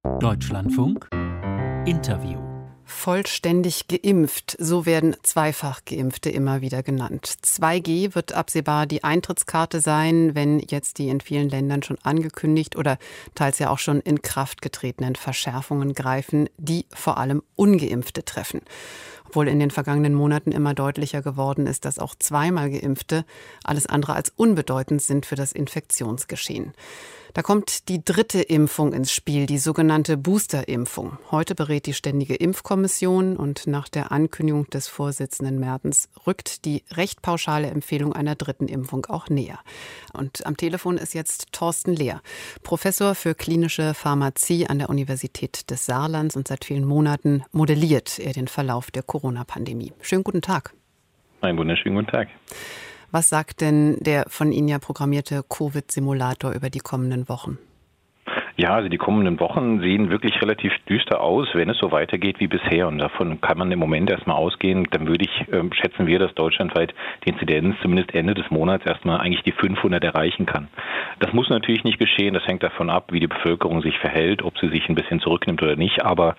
Deutschlandfunk Interview. Vollständig geimpft, so werden zweifach Geimpfte immer wieder genannt. 2G wird absehbar die Eintrittskarte sein, wenn jetzt die in vielen Ländern schon angekündigt oder teils ja auch schon in Kraft getretenen Verschärfungen greifen, die vor allem Ungeimpfte treffen. Obwohl in den vergangenen Monaten immer deutlicher geworden ist, dass auch zweimal Geimpfte alles andere als unbedeutend sind für das Infektionsgeschehen. Da kommt die dritte Impfung ins Spiel, die sogenannte Boosterimpfung. Heute berät die Ständige Impfkommission und nach der Ankündigung des Vorsitzenden Mertens rückt die recht pauschale Empfehlung einer dritten Impfung auch näher. Und am Telefon ist jetzt Thorsten Lehr, Professor für klinische Pharmazie an der Universität des Saarlands, und seit vielen Monaten modelliert er den Verlauf der Corona-Pandemie. Schönen guten Tag. Einen wunderschönen guten Tag. Was sagt denn der von Ihnen ja programmierte Covid-Simulator über die kommenden Wochen? Ja, also die kommenden Wochen sehen wirklich relativ düster aus, wenn es so weitergeht wie bisher. Und davon kann man im Moment erstmal ausgehen. Dann schätzen wir, dass deutschlandweit die Inzidenz zumindest Ende des Monats erstmal eigentlich die 500 erreichen kann. Das muss natürlich nicht geschehen. Das hängt davon ab, wie die Bevölkerung sich verhält, ob sie sich ein bisschen zurücknimmt oder nicht. Aber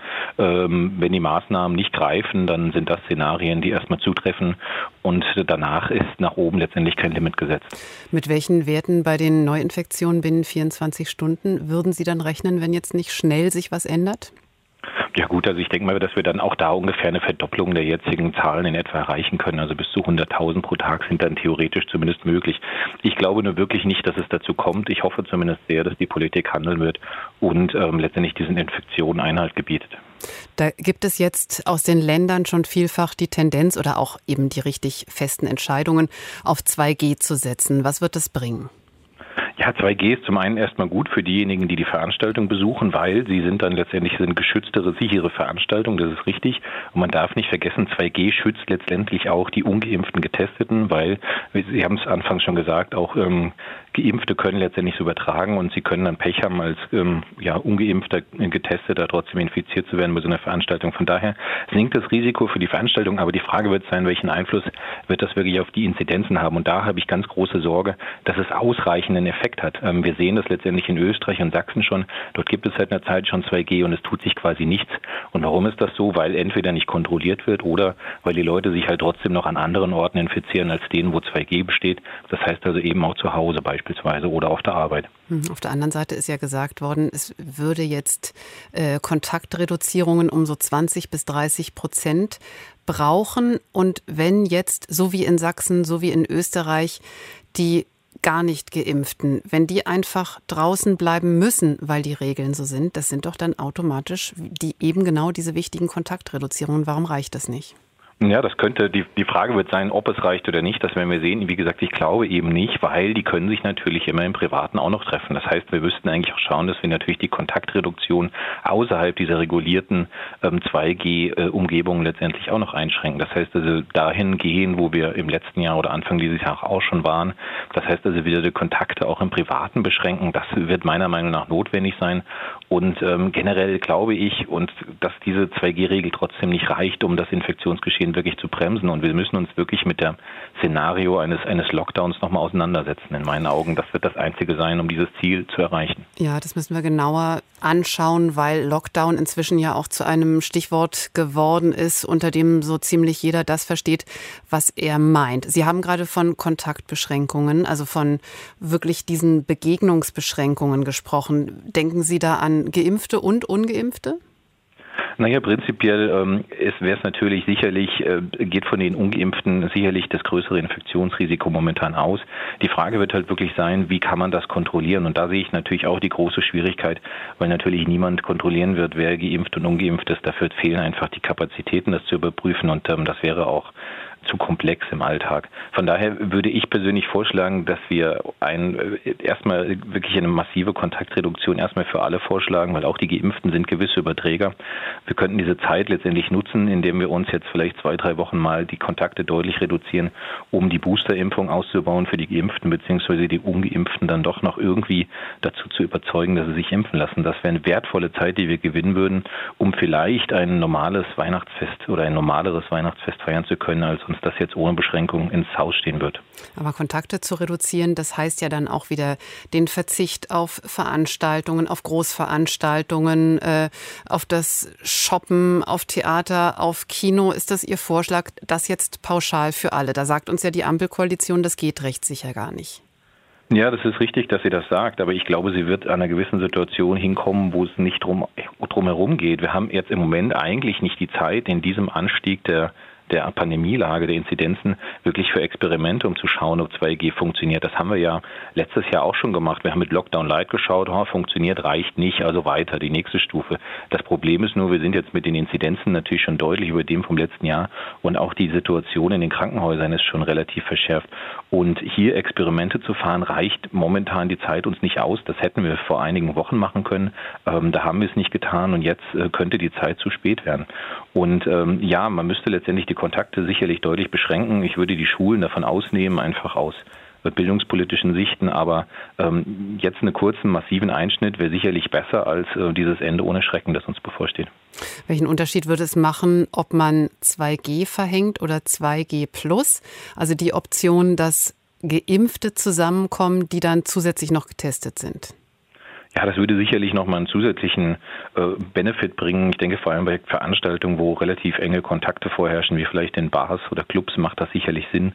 wenn die Maßnahmen nicht greifen, dann sind das Szenarien, die erstmal zutreffen. Und danach ist nach oben letztendlich kein Limit gesetzt. Mit welchen Werten bei den Neuinfektionen binnen 24 Stunden würden Sie dann rechnen, wenn jetzt nicht schnell sich was ändert? Ja gut, also ich denke mal, dass wir dann auch da ungefähr eine Verdopplung der jetzigen Zahlen in etwa erreichen können. Also bis zu 100.000 pro Tag sind dann theoretisch zumindest möglich. Ich glaube nur wirklich nicht, dass es dazu kommt. Ich hoffe zumindest sehr, dass die Politik handeln wird und letztendlich diesen Infektionen Einhalt gebietet. Da gibt es jetzt aus den Ländern schon vielfach die Tendenz oder auch eben die richtig festen Entscheidungen, auf 2G zu setzen. Was wird das bringen? Ja, 2G ist zum einen erstmal gut für diejenigen, die die Veranstaltung besuchen, weil sie sind dann letztendlich geschütztere, sichere Veranstaltungen, das ist richtig. Und man darf nicht vergessen, 2G schützt letztendlich auch die ungeimpften Getesteten, weil, Sie haben es anfangs schon gesagt, auch Geimpfte können letztendlich so übertragen und sie können dann Pech haben, als ungeimpfter Getesteter trotzdem infiziert zu werden bei so einer Veranstaltung. Von daher sinkt das Risiko für die Veranstaltung, aber die Frage wird sein, welchen Einfluss wird das wirklich auf die Inzidenzen haben. Und da habe ich ganz große Sorge, dass es ausreichenden Effekt hat. Wir sehen das letztendlich in Österreich und Sachsen schon. Dort gibt es seit einer Zeit schon 2G und es tut sich quasi nichts. Und warum ist das so? Weil entweder nicht kontrolliert wird oder weil die Leute sich halt trotzdem noch an anderen Orten infizieren als denen, wo 2G besteht. Das heißt also eben auch zu Hause beispielsweise oder auf der Arbeit. Auf der anderen Seite ist ja gesagt worden, es würde jetzt Kontaktreduzierungen um so 20-30% brauchen. Und wenn jetzt, so wie in Sachsen, so wie in Österreich, die gar nicht Geimpften, wenn die einfach draußen bleiben müssen, weil die Regeln so sind, das sind doch dann automatisch eben genau diese wichtigen Kontaktreduzierungen. Warum reicht das nicht? Ja, das könnte, die Frage wird sein, ob es reicht oder nicht, das werden wir sehen. Wie gesagt, ich glaube eben nicht, weil die können sich natürlich immer im Privaten auch noch treffen. Das heißt, wir müssten eigentlich auch schauen, dass wir natürlich die Kontaktreduktion außerhalb dieser regulierten 2G-Umgebungen letztendlich auch noch einschränken. Das heißt also dahin gehen, wo wir im letzten Jahr oder Anfang dieses Jahres auch schon waren. Das heißt also wieder die Kontakte auch im Privaten beschränken. Das wird meiner Meinung nach notwendig sein. Und generell glaube ich, dass diese 2G-Regel trotzdem nicht reicht, um das Infektionsgeschehen wirklich zu bremsen. Und wir müssen uns wirklich mit dem Szenario eines Lockdowns nochmal auseinandersetzen. In meinen Augen, das wird das Einzige sein, um dieses Ziel zu erreichen. Ja, das müssen wir genauer anschauen, weil Lockdown inzwischen ja auch zu einem Stichwort geworden ist, unter dem so ziemlich jeder das versteht, was er meint. Sie haben gerade von Kontaktbeschränkungen, also von wirklich diesen Begegnungsbeschränkungen gesprochen. Denken Sie da an Geimpfte und Ungeimpfte? Naja, prinzipiell wäre es natürlich geht von den Ungeimpften sicherlich das größere Infektionsrisiko momentan aus. Die Frage wird halt wirklich sein, wie kann man das kontrollieren? Und da sehe ich natürlich auch die große Schwierigkeit, weil natürlich niemand kontrollieren wird, wer geimpft und ungeimpft ist. Dafür fehlen einfach die Kapazitäten, das zu überprüfen, und das wäre auch zu komplex im Alltag. Von daher würde ich persönlich vorschlagen, dass wir erstmal wirklich eine massive Kontaktreduktion erstmal für alle vorschlagen, weil auch die Geimpften sind gewisse Überträger. Wir könnten diese Zeit letztendlich nutzen, indem wir uns jetzt vielleicht 2-3 Wochen mal die Kontakte deutlich reduzieren, um die Boosterimpfung auszubauen für die Geimpften bzw. die Ungeimpften dann doch noch irgendwie dazu zu überzeugen, dass sie sich impfen lassen. Das wäre eine wertvolle Zeit, die wir gewinnen würden, um vielleicht ein normales Weihnachtsfest oder ein normaleres Weihnachtsfest feiern zu können, als uns das jetzt ohne Beschränkung ins Haus stehen wird. Aber Kontakte zu reduzieren, das heißt ja dann auch wieder den Verzicht auf Veranstaltungen, auf Großveranstaltungen, auf das Shoppen, auf Theater, auf Kino. Ist das Ihr Vorschlag, das jetzt pauschal für alle? Da sagt uns ja die Ampelkoalition, das geht rechtssicher gar nicht. Ja, das ist richtig, dass sie das sagt, aber ich glaube, sie wird an einer gewissen Situation hinkommen, wo es nicht drumherum geht. Wir haben jetzt im Moment eigentlich nicht die Zeit, in diesem Anstieg der Pandemielage, der Inzidenzen, wirklich für Experimente, um zu schauen, ob 2G funktioniert. Das haben wir ja letztes Jahr auch schon gemacht. Wir haben mit Lockdown Light geschaut, funktioniert, reicht nicht, also weiter, die nächste Stufe. Das Problem ist nur, wir sind jetzt mit den Inzidenzen natürlich schon deutlich über dem vom letzten Jahr und auch die Situation in den Krankenhäusern ist schon relativ verschärft. Und hier Experimente zu fahren, reicht momentan die Zeit uns nicht aus. Das hätten wir vor einigen Wochen machen können. Da haben wir es nicht getan und jetzt könnte die Zeit zu spät werden. Und ja, man müsste letztendlich die Kontakte sicherlich deutlich beschränken. Ich würde die Schulen davon ausnehmen, einfach aus bildungspolitischen Sichten. Aber jetzt einen kurzen, massiven Einschnitt wäre sicherlich besser als dieses Ende ohne Schrecken, das uns bevorsteht. Welchen Unterschied würde es machen, ob man 2G verhängt oder 2G+? Also die Option, dass Geimpfte zusammenkommen, die dann zusätzlich noch getestet sind? Ja, das würde sicherlich nochmal einen zusätzlichen Benefit bringen. Ich denke vor allem bei Veranstaltungen, wo relativ enge Kontakte vorherrschen, wie vielleicht in Bars oder Clubs, macht das sicherlich Sinn,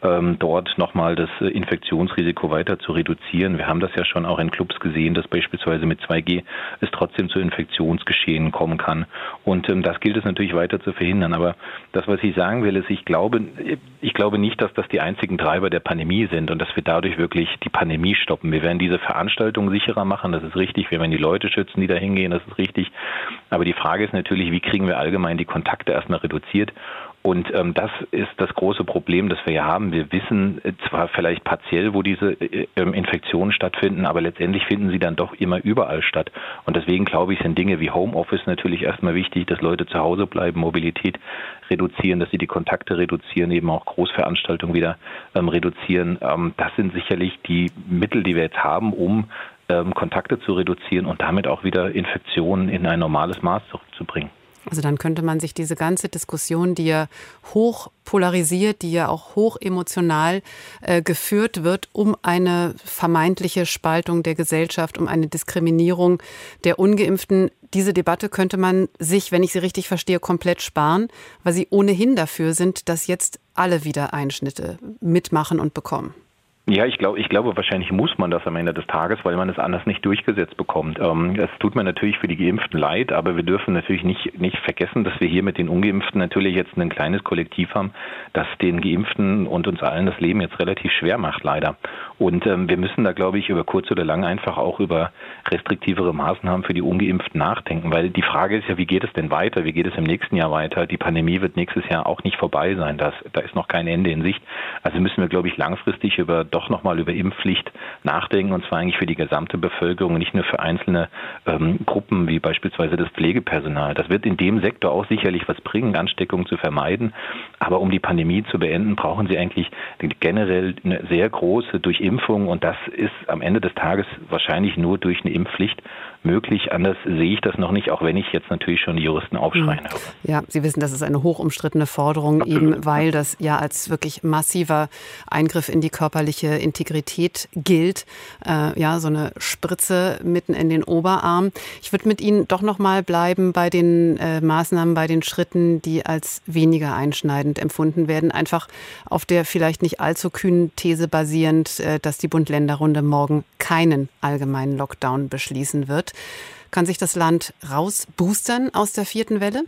dort nochmal das Infektionsrisiko weiter zu reduzieren. Wir haben das ja schon auch in Clubs gesehen, dass beispielsweise mit 2G es trotzdem zu Infektionsgeschehen kommen kann. Und das gilt es natürlich weiter zu verhindern. Aber das, was ich sagen will, ist, ich glaube nicht, dass das die einzigen Treiber der Pandemie sind und dass wir dadurch wirklich die Pandemie stoppen. Wir werden diese Veranstaltungen sicherer machen, das ist richtig. Wir werden die Leute schützen, die da hingehen, das ist richtig. Aber die Frage ist natürlich, wie kriegen wir allgemein die Kontakte erstmal reduziert? Und das ist das große Problem, das wir ja haben. Wir wissen zwar vielleicht partiell, wo diese Infektionen stattfinden, aber letztendlich finden sie dann doch immer überall statt. Und deswegen glaube ich, sind Dinge wie Homeoffice natürlich erstmal wichtig, dass Leute zu Hause bleiben, Mobilität reduzieren, dass sie die Kontakte reduzieren, eben auch Großveranstaltungen wieder reduzieren. Das sind sicherlich die Mittel, die wir jetzt haben, um Kontakte zu reduzieren und damit auch wieder Infektionen in ein normales Maß zurückzubringen. Also dann könnte man sich diese ganze Diskussion, die ja hoch polarisiert, die ja auch hoch emotional geführt wird, um eine vermeintliche Spaltung der Gesellschaft, um eine Diskriminierung der Ungeimpften, diese Debatte könnte man sich, wenn ich sie richtig verstehe, komplett sparen, weil sie ohnehin dafür sind, dass jetzt alle wieder Einschnitte mitmachen und bekommen. Ja, ich glaube, wahrscheinlich muss man das am Ende des Tages, weil man es anders nicht durchgesetzt bekommt. Es tut mir natürlich für die Geimpften leid, aber wir dürfen natürlich nicht vergessen, dass wir hier mit den Ungeimpften natürlich jetzt ein kleines Kollektiv haben, das den Geimpften und uns allen das Leben jetzt relativ schwer macht, leider. Und wir müssen da, glaube ich, über kurz oder lang einfach auch über restriktivere Maßnahmen für die Ungeimpften nachdenken, weil die Frage ist ja, wie geht es denn weiter? Wie geht es im nächsten Jahr weiter? Die Pandemie wird nächstes Jahr auch nicht vorbei sein. Da ist noch kein Ende in Sicht. Also müssen wir, glaube ich, langfristig doch nochmal über Impfpflicht nachdenken, und zwar eigentlich für die gesamte Bevölkerung, nicht nur für einzelne Gruppen, wie beispielsweise das Pflegepersonal. Das wird in dem Sektor auch sicherlich was bringen, Ansteckungen zu vermeiden. Aber um die Pandemie zu beenden, brauchen sie eigentlich generell eine sehr große Durchimpfung, und das ist am Ende des Tages wahrscheinlich nur durch eine Impfpflicht möglich. Anders sehe ich das noch nicht, auch wenn ich jetzt natürlich schon die Juristen aufschreien höre. Ja, Sie wissen, das ist eine hochumstrittene Forderung, absolut, eben weil das ja als wirklich massiver Eingriff in die körperliche Integrität gilt. Ja, so eine Spritze mitten in den Oberarm. Ich würde mit Ihnen doch noch mal bleiben bei den Maßnahmen, bei den Schritten, die als weniger einschneidend empfunden werden. Einfach auf der vielleicht nicht allzu kühnen These basierend, dass die Bund-Länder-Runde morgen keinen allgemeinen Lockdown beschließen wird. Kann sich das Land rausboostern aus der 4. Welle?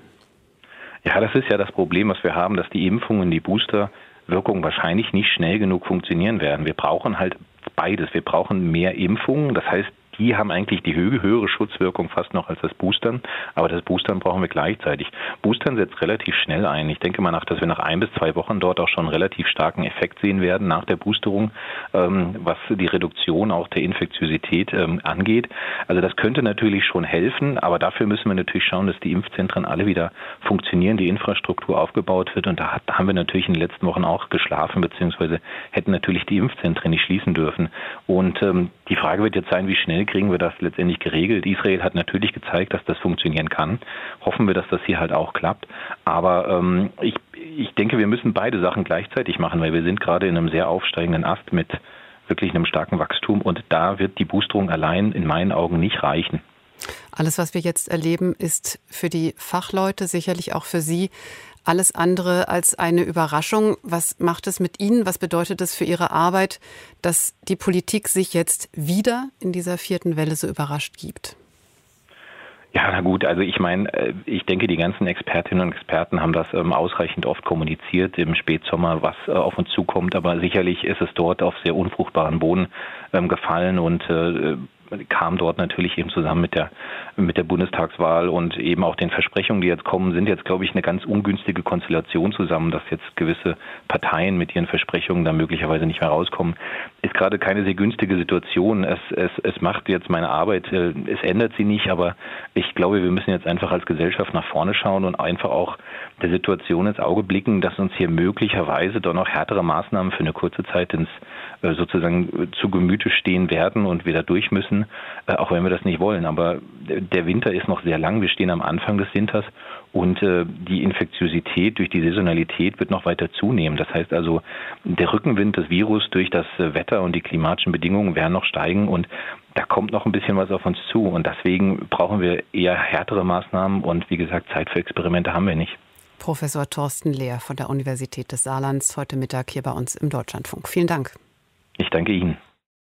Ja, das ist ja das Problem, was wir haben, dass die Impfungen, die Boosterwirkung wahrscheinlich nicht schnell genug funktionieren werden. Wir brauchen halt beides. Wir brauchen mehr Impfungen, das heißt, die haben eigentlich die höhere Schutzwirkung fast noch als das Boostern, aber das Boostern brauchen wir gleichzeitig. Boostern setzt relativ schnell ein. Ich denke mal, dass wir nach 1 bis 2 Wochen dort auch schon einen relativ starken Effekt sehen werden nach der Boosterung, was die Reduktion auch der Infektiosität angeht. Also das könnte natürlich schon helfen, aber dafür müssen wir natürlich schauen, dass die Impfzentren alle wieder funktionieren, die Infrastruktur aufgebaut wird, und da haben wir natürlich in den letzten Wochen auch geschlafen, beziehungsweise hätten natürlich die Impfzentren nicht schließen dürfen. Und Die Frage wird jetzt sein, wie schnell kriegen wir das letztendlich geregelt? Israel hat natürlich gezeigt, dass das funktionieren kann. Hoffen wir, dass das hier halt auch klappt. Aber ich denke, wir müssen beide Sachen gleichzeitig machen, weil wir sind gerade in einem sehr aufsteigenden Ast mit wirklich einem starken Wachstum. Und da wird die Boosterung allein in meinen Augen nicht reichen. Alles, was wir jetzt erleben, ist für die Fachleute, sicherlich auch für Sie, alles andere als eine Überraschung. Was macht es mit Ihnen? Was bedeutet es für Ihre Arbeit, dass die Politik sich jetzt wieder in dieser 4. Welle so überrascht gibt? Ja, na gut, also ich meine, ich denke, die ganzen Expertinnen und Experten haben das ausreichend oft kommuniziert im Spätsommer, was auf uns zukommt. Aber sicherlich ist es dort auf sehr unfruchtbaren Boden gefallen und kam dort natürlich eben zusammen mit der Bundestagswahl und eben auch den Versprechungen, die jetzt kommen, sind jetzt, glaube ich, eine ganz ungünstige Konstellation zusammen, dass jetzt gewisse Parteien mit ihren Versprechungen da möglicherweise nicht mehr rauskommen. Ist gerade keine sehr günstige Situation. Es macht jetzt meine Arbeit, es ändert sie nicht, aber ich glaube, wir müssen jetzt einfach als Gesellschaft nach vorne schauen und einfach auch der Situation ins Auge blicken, dass uns hier möglicherweise doch noch härtere Maßnahmen für eine kurze Zeit sozusagen zu Gemüte stehen werden und wir da durch müssen, auch wenn wir das nicht wollen. Aber der Winter ist noch sehr lang. Wir stehen am Anfang des Winters und die Infektiosität durch die Saisonalität wird noch weiter zunehmen. Das heißt also, der Rückenwind des Virus durch das Wetter und die klimatischen Bedingungen werden noch steigen und da kommt noch ein bisschen was auf uns zu. Und deswegen brauchen wir eher härtere Maßnahmen und wie gesagt, Zeit für Experimente haben wir nicht. Professor Thorsten Lehr von der Universität des Saarlands, heute Mittag hier bei uns im Deutschlandfunk. Vielen Dank. Ich danke Ihnen.